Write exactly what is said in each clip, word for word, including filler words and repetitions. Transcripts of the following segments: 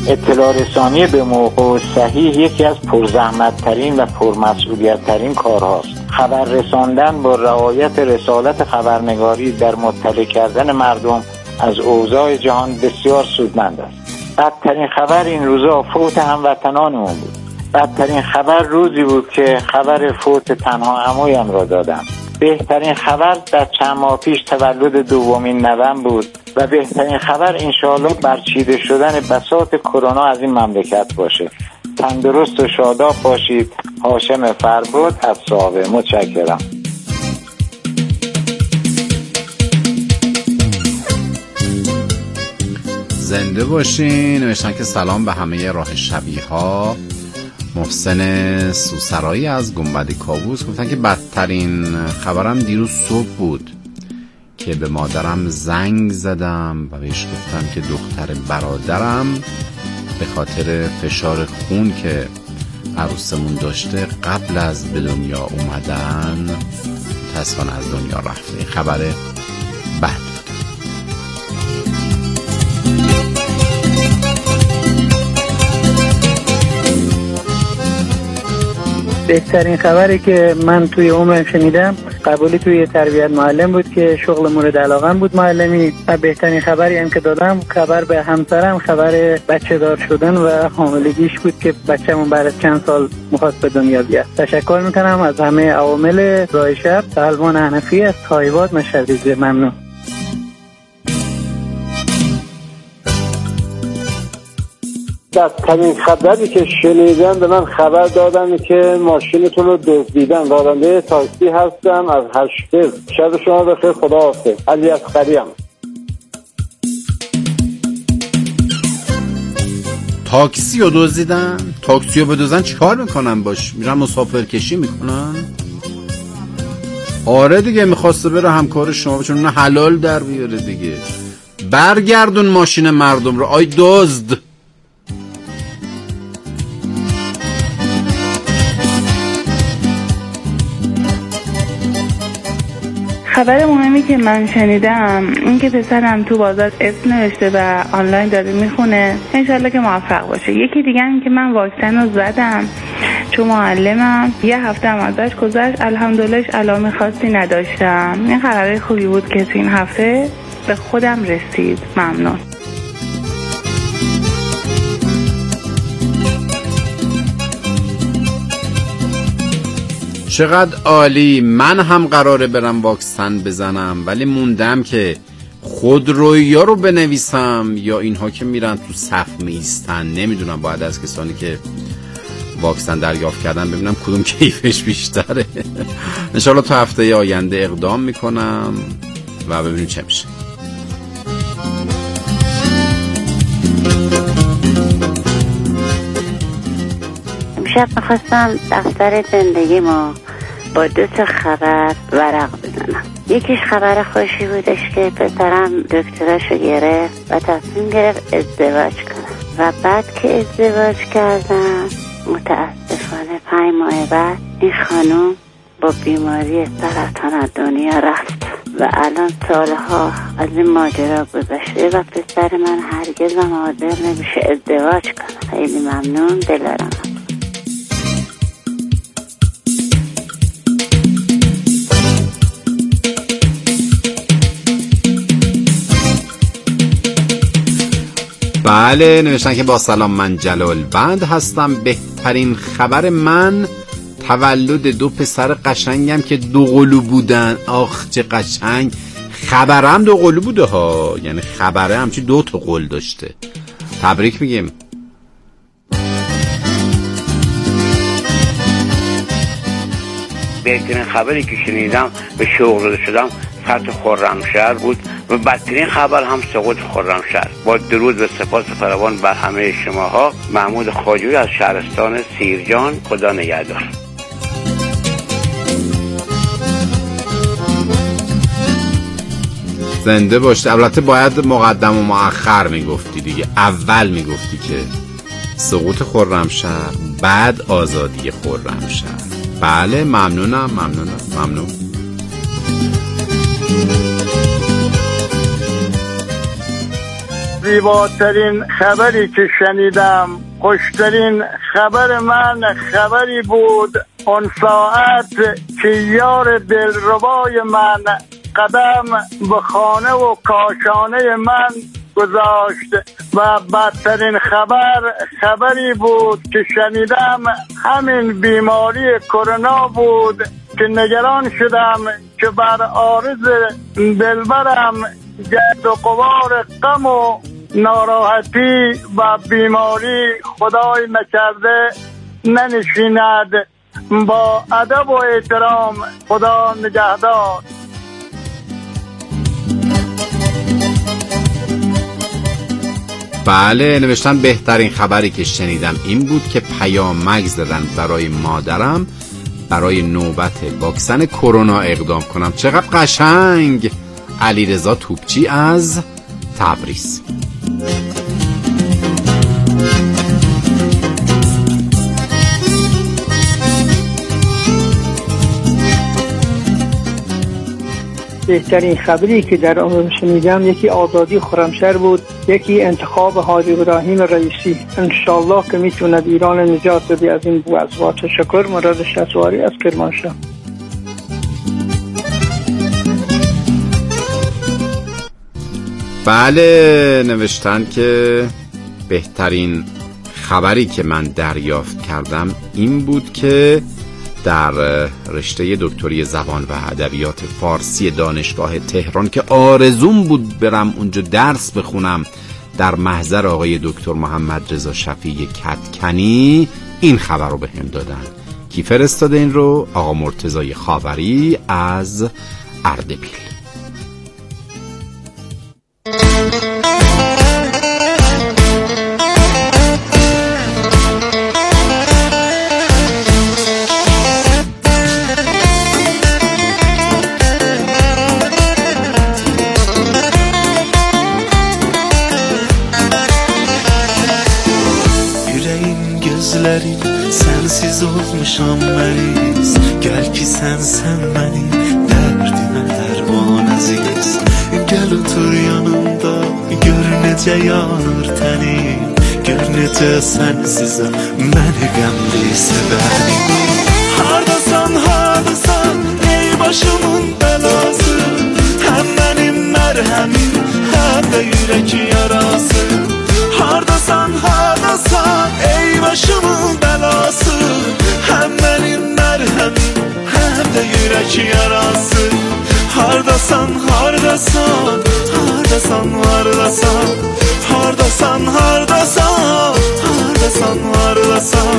اطلاع رسانی به موقع و صحیح یکی از پرزحمت‌ترین و پرمسئولیت‌ترین کارهاست. خبر رساندن با رعایت رسالت خبرنگاری در مطلع کردن مردم از اوضاع جهان بسیار سودمند است. بدترین خبر این روزا فوت هموطنانمون بود. بدترین خبر روزی بود که خبر فوت تنها عمویم را دادم. بهترین خبر در چند ماه پیش تولد دومین نوه‌ام بود و بهترین خبر انشاءالله برچیده شدن بساط کرونا از این مملکت باشه. تندرست و شاداب باشید. هاشم فربود از صاحب. متشکرم. زنده باشین. نوشتن که سلام به همه راه شبیه ها. محسن سوسرایی از گنبد کاووس گفتن که بدترین خبرم دیروز صبح بود که به مادرم زنگ زدم و بهش گفتم که دختر برادرم به خاطر فشار خون که عروسمون داشته قبل از به دنیا اومدن متاسفانه از دنیا رفته. خبر بد. بهترین خبری که من توی عمرم شنیدم قبولی توی تربیت معلم بود که شغل مورد علاقم بود معلمی، و بهترین خبری هم که دادم خبر به همسرم خبر بچه دار شدن و حاملگیش بود که بچه‌مون بعد از چند سال می‌خواست به دنیا بیاد. تشکر میکنم از همه عوامل راه شب. پهلوان حنفی از تایبات مشهدیزه. ممنون. بدترین خبری که شنیدم به من خبر دادن که ماشینتون رو دزدیدن. راننده تاکسی هستم از هشتز. شب شما بخیر. خدا حافظ. علی اصغریم. تاکسی رو دزدیدن؟ تاکسی رو بدزدن چیکار میکنن باش؟ میرن مسافرکشی میکنن؟ آره دیگه، میخواسته بره همکار شما بچون اون حلال در بیاره دیگه. برگردون ماشین مردم رو آی دزد. خبر مهمی که من شنیدم این که پسرم تو بازار اسم نوشته و آنلاین داره میخونه. انشالله که موفق باشه. یکی دیگه هم که من واکسن رو زدم چون معلمم، یه هفته هم ازش گذشت، الحمدلله علائم خاصی نداشتم. این خبر خوبی بود که تو این هفته به خودم رسید. ممنون. چقدر عالی. من هم قراره برم واکسن بزنم ولی موندم که خودرویا رو بنویسم یا اینها که میرن تو صف میستن. نمیدونم، باید از کسانی که واکسن دریافت کردن ببینم کدوم کیفش بیشتره. انشالله تا هفته آینده اقدام میکنم و ببینیم چه میشه. امشب میخواستم دفتر زندگی ما با دو تا خبر ورق بزنم. یکیش خبر خوشی بودش که پسرم دکتراشو گرفت و تصمیم گرفت ازدواج کنه و بعد که ازدواج کردن متاسفانه پنج ماه بعد این خانوم با بیماری سرطان از دنیا رفت و الان سالها از این ماجرا گذشته و پسر من هرگز هم حاضر نمیشه ازدواج کنه. خیلی ممنون. دلارم. بله، نوشتن که با سلام من جلال بند هستم. بهترین خبر من تولد دو پسر قشنگم که دو قلو بودن. آخ چه قشنگ. خبرم دو قلو بوده ها، یعنی خبره همچی دو تا قل داشته. تبریک میگیم. بهترین خبری که شنیدم به شغل شدم فتح خرمشهر بود و بدترین خبر هم سقوط خرمشهر. با درود و سپاس فراوان بر همه شماها. محمود خواجوی از شهرستان سیرجان. خدا نگهدار. زنده باشید. البته باید مقدم و مؤخر میگفتی دیگه. اول میگفتی که سقوط خرمشهر، بعد آزادی خرمشهر. بله ممنونم ممنونم ممنون. زیباترین خبری که شنیدم، خوشترین خبر من خبری بود اون ساعت که یار دلربای من قدم به خانه و کاشانه من گذاشت. و بدترین خبر خبری بود که شنیدم همین بیماری کرونا بود که نگران شدم که بر عارض دلبرم گرد و غبار غم و ناراحتی و بیماری خدای نکرده ننشیند. با ادب و احترام، خدا نگهدار. بله، نوشتن بهترین خبری که شنیدم این بود که پیامک زدن برای مادرم برای نوبت واکسن کرونا اقدام کنم. چقدر قشنگ. علیرضا توپچی از تبریز. بهترین خبری که در عمرم شنیدم یکی آزادی خرمشهر بود، یکی انتخاب حاجی ابراهیم رئیسی. انشالله که میتوند ایران نجات بده از این وضع. تشکر. مراد شسواری از کرمانشاه. بله، نوشتن که بهترین خبری که من دریافت کردم این بود که در رشته دکتری زبان و ادبیات فارسی دانشگاه تهران که آرزوم بود برم اونجا درس بخونم، در محضر آقای دکتر محمد رضا شفیع کدکنی این خبر رو بهم دادن. کی فرستاده این رو؟ آقا مرتضی خاوری از اردبیل. Sensiz olmuşam meriz, gel ki sen sen benim derdime derman aziz. Gel otur yanımda, gör nece yanır tenim, gör nece sensizem beni gemli severim. Hardasan hardasan ey başımın belası, hem benim merhemim hem de yürek yarası. Hardasan hardasan ey başımın belası, hem benim merhemim hem de yürek yarası. Hardasan hardasan hardasan hardasan hardasan hardasan hardasan hardasan.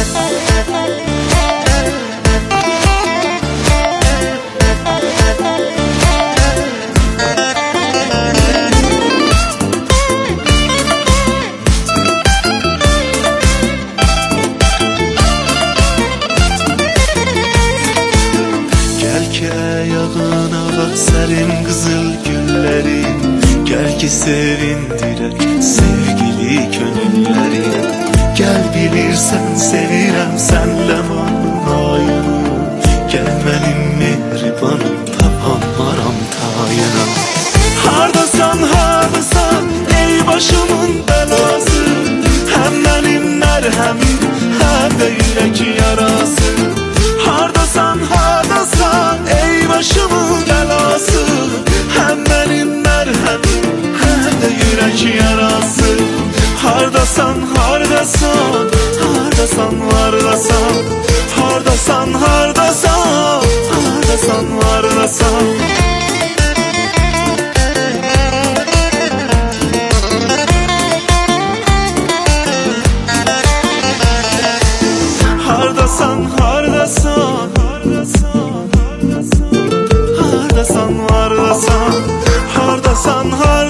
Serin kızıl güllerim, gel ki sevindirek sevgili gönülleri. Gel bilirsen sevirem senle manayını, gel benim mehribanım tapamaram tayına. Hardasan hardasan ey başımın belası, hem benim merhemim hem de yürek yarası. Hardasan hardasan ey başımın belası, hem benim merhemim hem de yürek yarası. Hardasan hardasan hardasan hardasan hardasan hardasan hardasan hardasan. Hardasan hardasan hardasan hardasan hardasan hardasan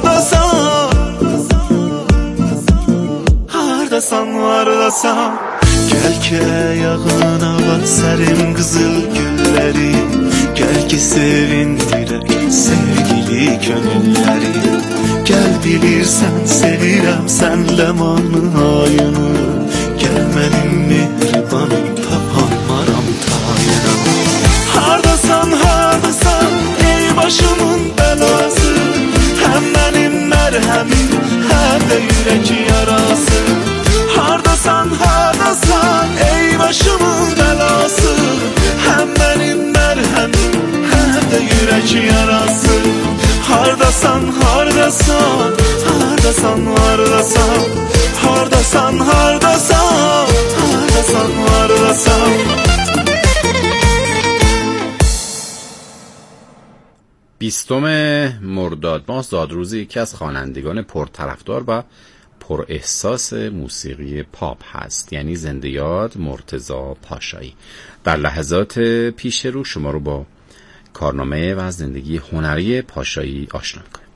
hardasan hardasan. Gel ki ayağına bak serin kızıl güllerim, gel ki sevindirek sevgili gönülleri. Gel bilirsen sevirem senle manayını, gel benim mehribanım tapamaram tayına. Hardasan hardasan ey başımın belası, hem benim merhemim hem Hardasan, hardasan, hardasan, hardasan, hardasan, hardasan, hardasan, hardasan. بیستم مرداد ماه زادروز یکی از خوانندگان پرطرفدار و پر احساس موسیقی پاپ هست، یعنی زنده یاد مرتضی پاشایی. در لحظات پیش رو شما رو با کارنامه و زندگی هنری پاشایی آشنا می‌کنیم.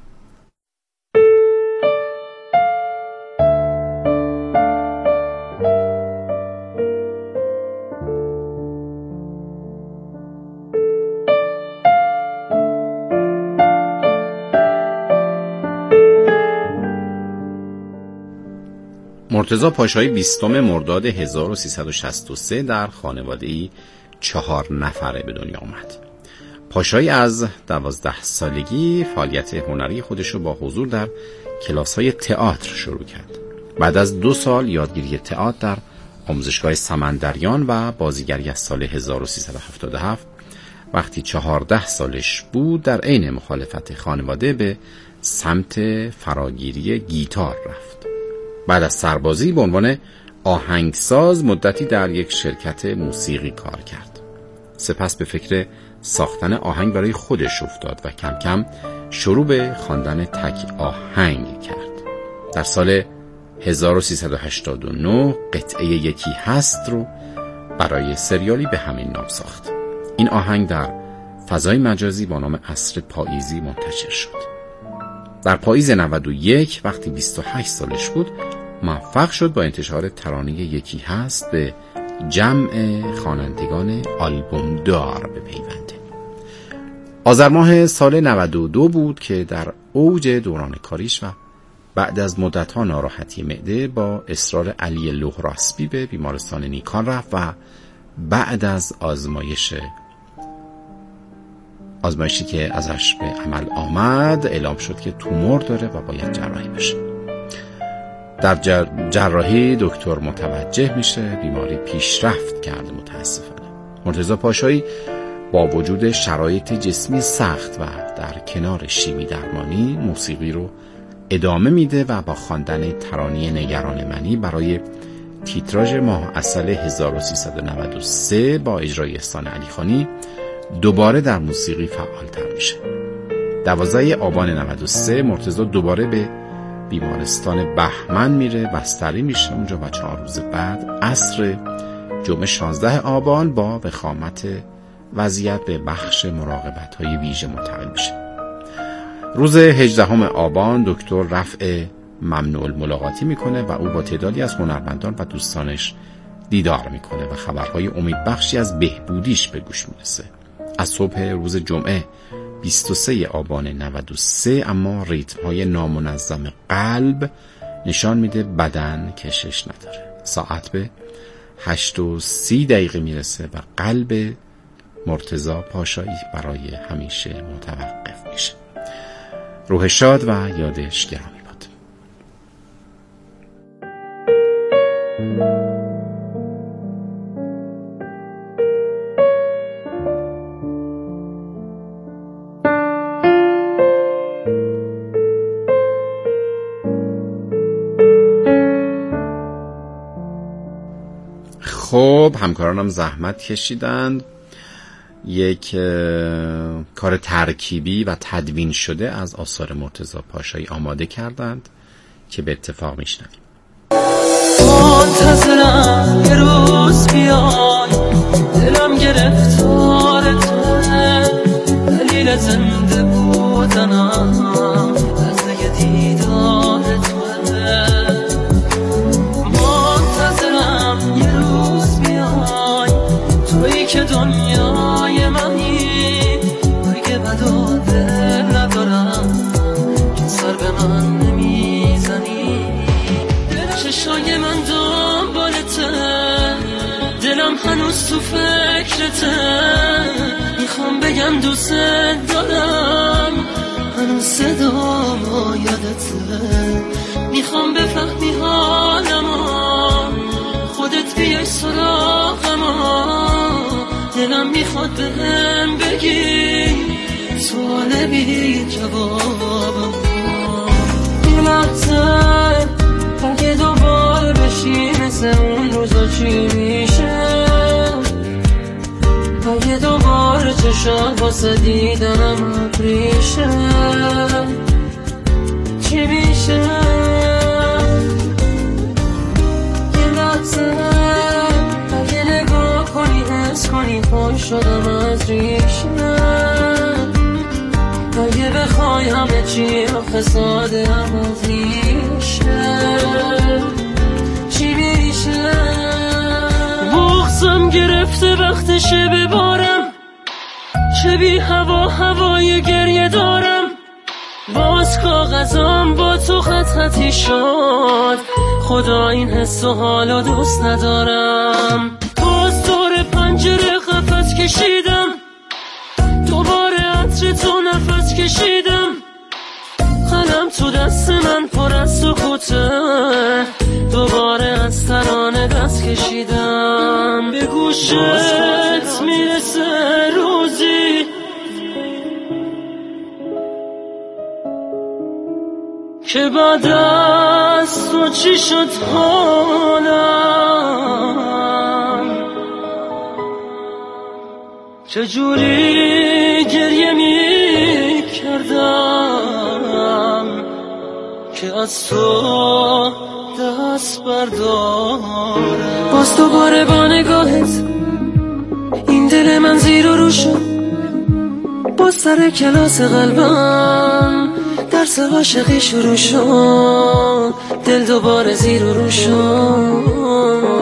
مرتضی پاشایی بیستم مرداد هزار و سیصد و شصت و سه در خانواده‌ای چهار نفره به دنیا آمد. پاشایی از دوازده سالگی فعالیت هنری خودش رو با حضور در کلاس‌های تئاتر شروع کرد. بعد از دو سال یادگیری تئاتر در آموزشگاه سمندریان و بازیگری از سال هزار و سیصد و هفتاد و هفت وقتی چهارده سالش بود در عین مخالفت خانواده به سمت فراگیری گیتار رفت. بعد از سربازی به عنوان آهنگساز مدتی در یک شرکت موسیقی کار کرد. سپس به فکر ساختن آهنگ برای خودش افتاد و کم کم شروع به خواندن تک آهنگ کرد. در سال هزار و سیصد و هشتاد و نه قطعه یکی هست رو برای سریالی به همین نام ساخت. این آهنگ در فضای مجازی با نام عصر پاییزی منتشر شد. در پاییز نود و یک وقتی بیست و هشت سالش بود موفق شد با انتشار ترانه یکی هست به جمع خوانندگان آلبوم دار بپیونده. آذر ماه سال نود و دو بود که در اوج دوران کاریش و بعد از مدت‌ها ناراحتی معده با اصرار علی لهراسبی به بیمارستان نیکان رفت و بعد از آزمایش آزمایشی که ازش به عمل آمد اعلام شد که تومور داره و باید جراحی بشه. در جراحی دکتر متوجه میشه بیماری پیشرفت کرده. متاسفانه مرتضی پاشایی با وجود شرایط جسمی سخت و در کنار شیمی درمانی موسیقی رو ادامه میده و با خواندن ترانه نگران منی برای تیتراژ ماه عسل هزار و سیصد و نود و سه با اجرای احسان علیخانی دوباره در موسیقی فعالتر میشه. دوازده آبان نود و سه مرتضی دوباره به بیمارستان بهمن میره، بستری میشه اونجا و چهار روز بعد عصر جمعه شانزده آبان با وخامت وضعیت به بخش مراقبت‌های ویژه منتقل میشه. روز هجدهم آبان دکتر رفع ممنوع الملاقاتی میکنه و او با تعدادی از هنرمندان و دوستانش دیدار میکنه و خبرهای امیدبخشی از بهبودیش به گوش میرسه. از صبح روز جمعه بیست و سه آبان نود و سه اما ریتم‌های نامنظم قلب نشان میده بدن کشش نداره. ساعت به هشت و سی دقیقه میرسه و قلب مرتضی پاشایی برای همیشه متوقف میشه. روح شاد و یادش گرامی باد. خب همکارانم زحمت کشیدند، یک کار ترکیبی و تدوین شده از آثار مرتضی پاشایی آماده کردند که به اتفاق میشنویم. منتظرم یه روز بیای، دلم گرفتارته، دلیل زنده بودنم از یه دیدار توه. منتظرم یه روز بیای، تویی که دنیای منی، اگه بدا دل ندارم که سر به من نمیزنی. چشای من دنبالته، دلم هنوز تو فکرته، میخوام بگم دوست دارم، هنوز صدا یادته، میخوام بفهمی حالمو، خودت بیای سراغمو، دلم میخواد بهم بگی سوال بی جوابم. یه لحظه اگه دوباره بشی مثل اون روزا چی میشه؟ اگه دوباره چشات واسه دیدنم ابریشه چی میشه؟ یه لحظه اگه نگاه کنی حس کنی پای شدم از ریشه. اگه بخوای همه چی آخه ساده هم از ریشه چی میشه؟ بغضم گرفته وقتشه ببارم، چه بی هوا هوای گریه دارم. باز کاغذام با تو خط خطی شد، خدا این حس و حالو دوست ندارم. باز دور پنجره قفس کشیدم، دوباره عطر تو نفس کشیدم. قلم تو دست من پر از سکوته، دوباره از ترانه دست کشیدم. به گوشت میرسه روزی که بعد از تو چی شد حالم، چجوری گریه می کردم که از تو دست بردارم. باز دوباره با نگاهت این دل من زیر و رو شد، باز سر کلاس قلبم درس عاشقی شروع شد. دل دوباره زیر و رو شد،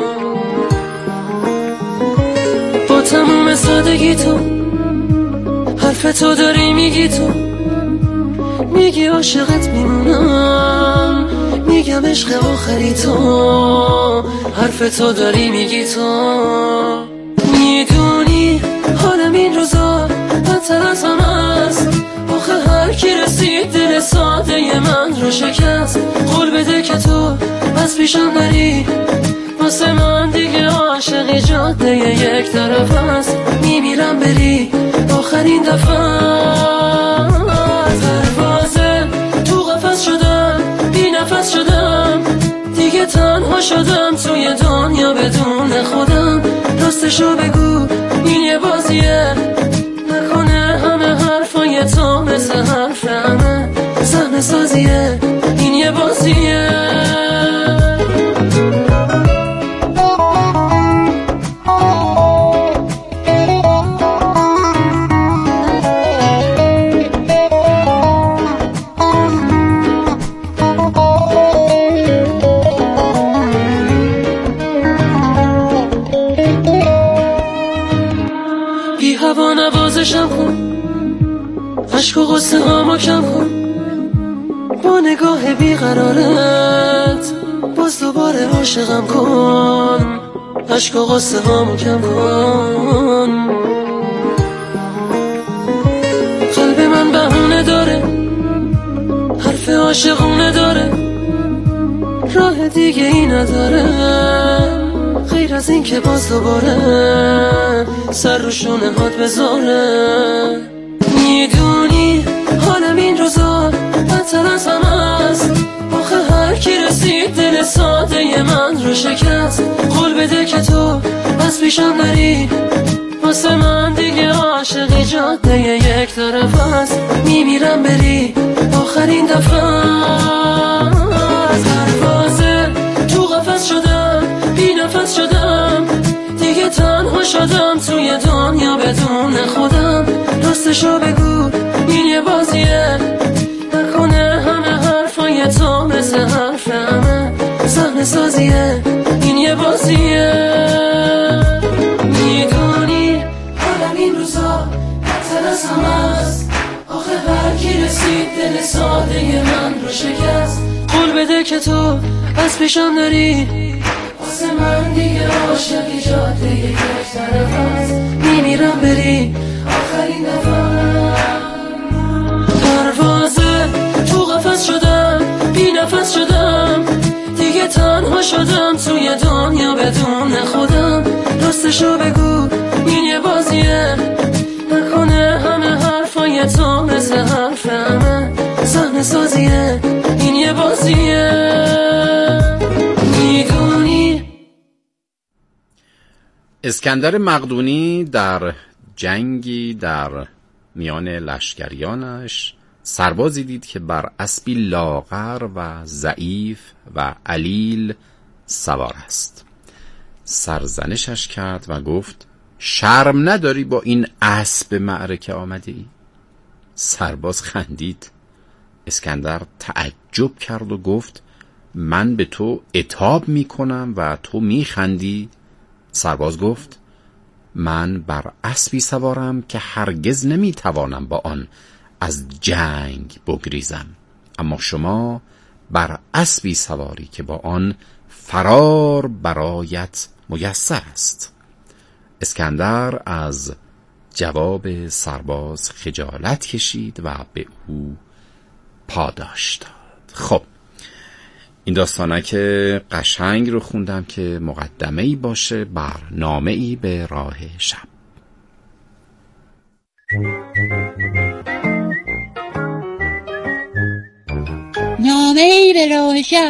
با تموم سادگی تو حرف تو داری میگی، تو میگی عاشقت میمونم، میگم عشق آخری تو، حرف تو داری میگی. تو میدونی حالم این روزا بدتر از هم است، آخه هر کی رسید دل ساده من رو شکست. قول بده که تو از پیشم نری، واسه من دیگه عاشقی جاده یک طرف است. میمیرم بری آخرین دفعه، پروازه تو قفس شدم، بی نفس شدم، دیگه تنها شدم توی دنیا بدون خودم. راستشو بگو این یه بازیه، نکنه همه حرفای تو مثل حرف همه صحنه سازیه، این یه بازیه. هوا نوازشم کن، عشق و غصه هامو کم کن، با نگاه بیقرارت باز دوباره عاشقم کن. عشق و غصه هامو کم کن، قلب من بهونه داره، حرف عاشقونه داره، راه دیگه ای نداره غیر از این که باز دوباره سر رو شونه هات بذاره. میدونی حالم این روزا بدتر از هم است، آخه هر کی رسید دل ساده من رو شکست. قول بده که تو از پیشم نری، واسه من دیگه عاشقی جاده یک طرف است. میمیرم بری آخرین دفعه، از پروازه تو قفس شدم، بی نفس شدم، دیگه تنها شدم توی دنیا بدون خودم. راستشو بگو این یه بازیه، نکنه همه حرفای تو مثل حرف همه صحنه سازیه، این یه بازیه. میدونی حالم این روزا بدتر از هم است، آخه هر کی رسید دل ساده من رو شکست. قول بده که تو از پیشم نری، واسه من دیگه عاشقی جاده یک طرف است. میمیرم بری آخرین دفعه، پروازه تو قفس شدم، بی نفس شدم، دیگه تنها شدم توی دنیا بدون خودم. راستشو بگو این یه بازیه، نکنه همه حرفای حرفای تو مثل حرفمه، صحنه سازیه این یه بازیه. میدونی اسکندر مقدونی در جنگی در میان لشکریانش سربازی دید که بر اسبی لاغر و ضعیف و علیل سوار است. سرزنشش کرد و گفت شرم نداری با این اسب معرکه آمده ای؟ سرباز خندید. اسکندر تعجب کرد و گفت من به تو عتاب می کنم و تو می خندی؟ سرباز گفت من بر اسبی سوارم که هرگز نمی توانم با آن از جنگ بگریزم، اما شما بر اسبی سواری که با آن فرار برایت میسر است. اسکندر از جواب سرباز خجالت کشید و به او پاداش داد. خب این داستانک قشنگ رو خوندم که مقدمه‌ای باشه بر نامه‌ای به راه شب. نامه‌ای به راه شب.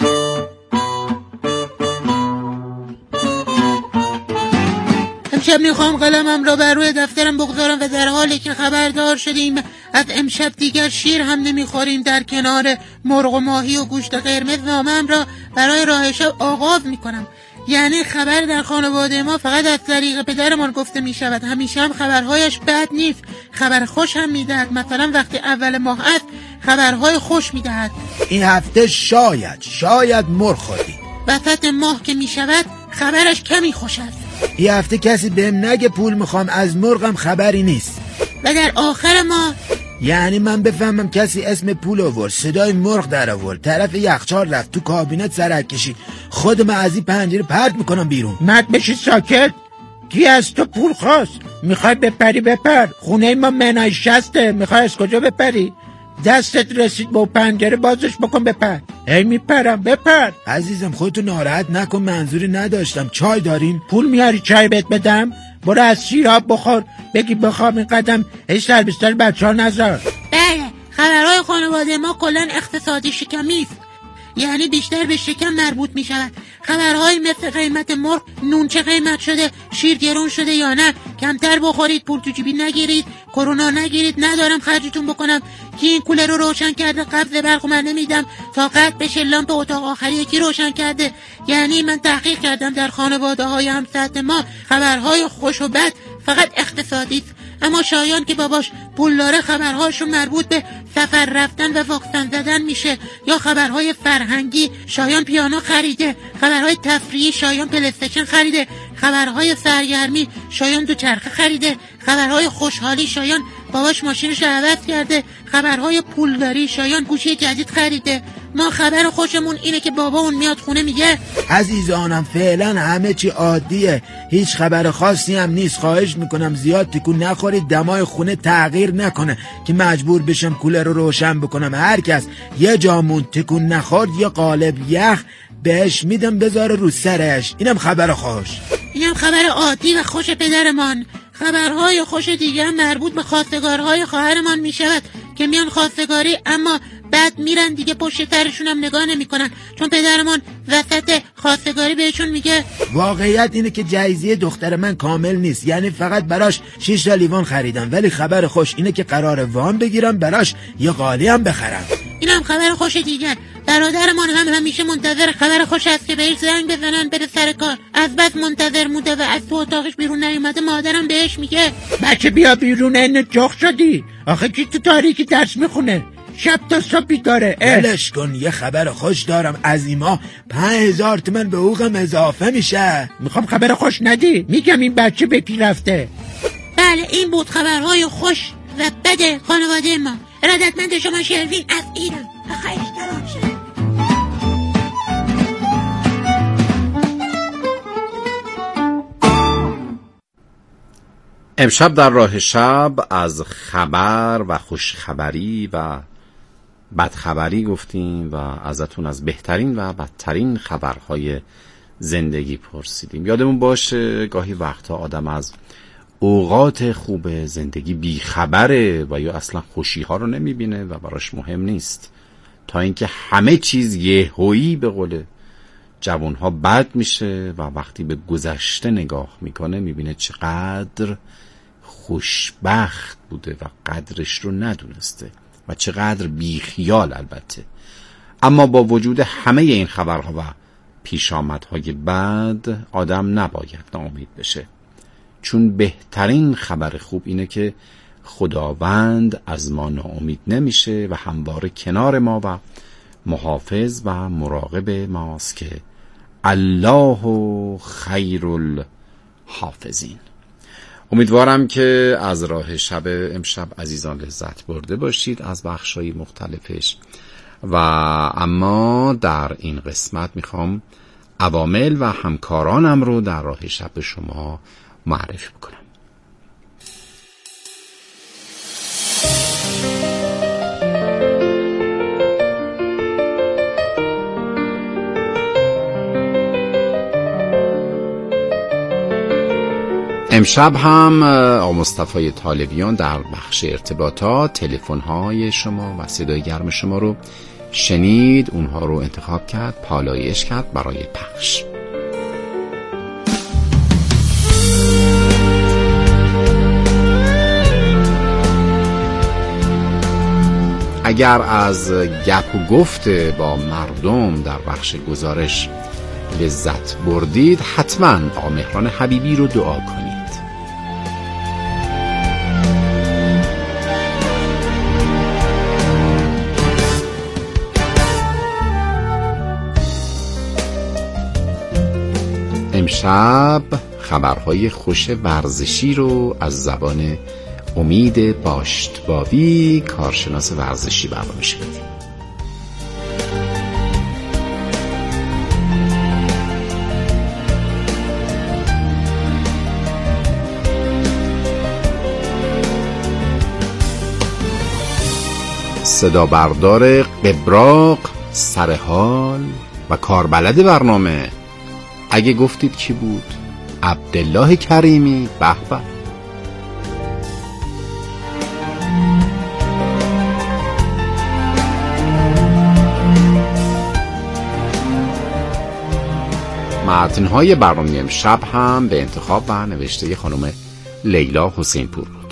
امشب میخوام قلمم را بر روی دفترم بگذارم و در حالی که خبردار شدیم از امشب دیگر شیر هم نمیخوریم در کنار مرغ و ماهی و گوشت قرمز نامه‌ام را برای راه شب آغاز میکنم. یعنی خبر در خانواده ما فقط از طریق پدرمان گفته می شود. همیشه هم خبرهایش بد نیست، خبر خوش هم می دهد. مثلا وقتی اول ماه است خبرهای خوش می دهد. این هفته شاید شاید مرغ خوردی. وسط ماه که می شود خبرش کمی خوش است. این هفته کسی بهم نگه پول میخوام از مرغم خبری نیست. و در آخر ماه یعنی من بفهمم کسی اسم پول آورد، صدای مرغ در آورد، طرف یخچال رفت، تو کابینت سرک کشید، خودم از این پنجره پرت میکنم بیرون. مرد بشی ساکت. کی از تو پول خواست؟ میخوای بپری بپر. خونه ما منای شسته، میخوای از کجا بپری؟ دستت رسید با پنجره بازش بکن بپر. هی میپرم بپر. عزیزم خودتو ناراحت نکن، منظوری نداشتم. چای دارین؟ پول میاری چای بهت بدم؟ برو از شیراب بخور، بگی بخوام این قدم هیچ در بیستر بچه ها نذار. بله خبرهای خانواده ما کلن اقتصادی شکمی است، یعنی بیشتر به شکم مربوط می شود. خبرهای مثل قیمت مرغ، نون چه قیمت شده، شیر گرون شده یا نه، کمتر بخورید، پول تو جیبی نگیرید، کرونا نگیرید، ندارم خرجتون بکنم، کی این کولر رو روشن کرده، قبض برق من نمیدم تا قطع بشه، لامپ اتاق آخری کی روشن کرده. یعنی من تحقیق کردم در خانواده های همسطح ما خبرهای خوش و بد فقط اقتصادی است. اما شایان که باباش پول داره خبرهاشون مربوط به سفر رفتن و واکسن زدن میشه، یا خبرهای فرهنگی شایان پیانو خریده، خبرهای تفریحی شایان پلی‌استیشن خریده، خبرهای سرگرمی شایان دوچرخه خریده، خبرهای خوشحالی شایان باباش ماشینش رو عوض کرده، خبرهای پولداری شایان گوشی جدید خریده. ما خبر خوشمون اینه که بابا اون میاد خونه میگه عزیزانم فعلا همه چی عادیه، هیچ خبر خاصی هم نیست، خواهش میکنم زیاد تکون نخورید، دمای خونه تغییر نکنه که مجبور بشم کولر رو روشن بکنم. هر کس یه جامون تکون نخورد یا قالب یخ بهش میدم بذاره رو سرش. اینم خبر خوش. اینم خبر عادی و خوش پدرمان. خبرهای خوش دیگه هم مربوط به خواستگارهای خواهرمان میشود که میان خواستگاری اما بعد میرن دیگه پشت سرشون هم نگاه نمی کنن، چون پدرمان وسط خواستگاری بهشون میگه واقعیت اینه که جایزه دختر من کامل نیست، یعنی فقط براش شش تا لیوان خریدم، ولی خبر خوش اینه که قرار وام بگیرم براش یه قالی هم بخرم. اینم خبر خوش دیگر. برادرمان هم همیشه منتظر خبر خوش است که بهش زنگ بزنن بره سر کار. از بس منتظر موده و از تو اتاقش بیرون نیومده مادرم بهش میگه بچه بیا بیرون، این جخ شدی. آخه کی تو تاریکی درس میخونه؟ شب تا صبح بیداره. ولش کن، یه خبر خوش دارم. از این ماه پنج هزار تومن به حقوقم اضافه میشه. میخوام خبر خوش ندی؟ میگم این بچه به پی رفته. بله این بود خبرهای خوش و بد خانواده ما. ارادتمند شما شروین از ایران. خیلی تمام امشب در راه شب از خبر و خوشخبری و بدخبری گفتیم و ازتون از بهترین و بدترین خبرهای زندگی پرسیدیم. یادمون باشه گاهی وقتا آدم از اوقات خوب زندگی بیخبره و یا اصلا خوشی ها رو نمیبینه و براش مهم نیست، تا اینکه همه چیز یهویی به قول جوان ها بد میشه و وقتی به گذشته نگاه میکنه میبینه چقدر خوشبخت بوده و قدرش رو ندونسته و چقدر بیخیال. البته اما با وجود همه این خبرها و پیشامدهای بد آدم نباید ناامید بشه، چون بهترین خبر خوب اینه که خداوند از ما ناامید نمیشه و همواره کنار ما و محافظ و مراقب ماست که الله خیر الحافظین. امیدوارم که از راه شب امشب عزیزان لذت برده باشید از بخشای مختلفش و اما در این قسمت میخوام عوامل و همکارانم رو در راه شب شما معرفی بکنم. امشب هم آقا مصطفی طالبیان در بخش ارتباطات تلفن‌های شما و صدای گرم شما رو شنید، اونها رو انتخاب کرد، پالایش کرد برای پخش. اگر از گپ و گفت با مردم در بخش گزارش لذت بردید، حتما آقا مهران حبیبی رو دعا کنید. امشب خبرهای خوش ورزشی رو از زبان امید باشتباوی، کارشناس ورزشی، برنامه شنیدیم. صدا بردار قبراق سرحال و کاربلد برنامه، اگه گفتید کی بود؟ عبدالله کریمی. به به. متن‌های برنامه امشب هم به انتخاب و نوشته خانم لیلا حسین پور بود.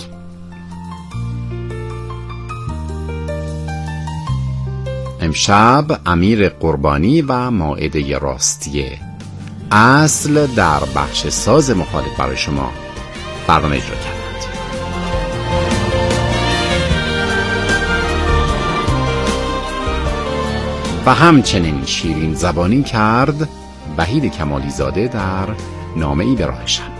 امشب امیر قربانی و مائده راستیه اصل در بخش ساز مخالف برای شما برنامه اجرا کردند. و همچنین شیرین زبانی کرد وحید کمالی زاده در نامه ای به راه شب.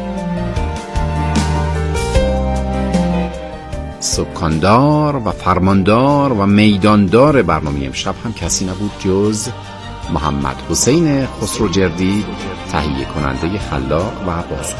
سکاندار و فرماندار و میداندار برنامه امشب هم کسی نبود جز محمد حسین خسروجردی، تهیه کننده خلاق و بازگو.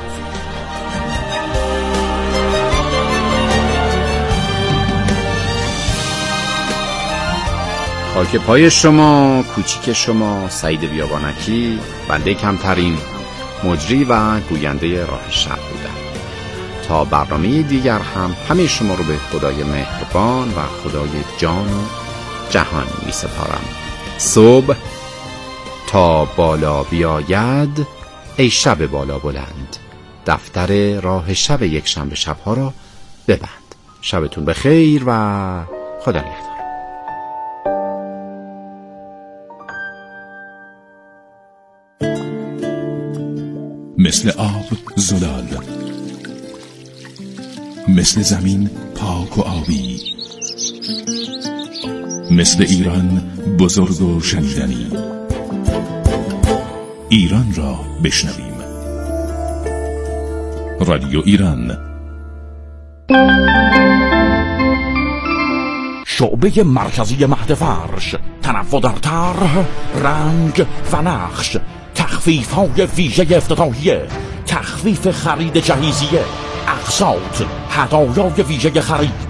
خاک پای شما، کوچیک شما، سعید بیابانکی، بنده کمترین مجری و گوینده راه شب بودم. تا برنامه دیگر هم همه شما رو به خدای مهربان و خدای جان و جهان می سپارم. صبح تا بالا بیاید ای شب بالا بلند، دفتر راه شب یک شنبه شبها را ببند. شبتون بخیر و خدا نگهدار. مثل آب زلال، مثل زمین پاک و آبی، مثل ایران بزرگ و شنیدنی. ایران را بشنویم. رادیو ایران. شعبه مرکزی مهد فرش، تنوع در طرح، رنگ و نقش، تخفیف‌های ویژه افتتاحیه، تخفیف خرید جهیزیه، اقساط، هدایای ویژه خرید،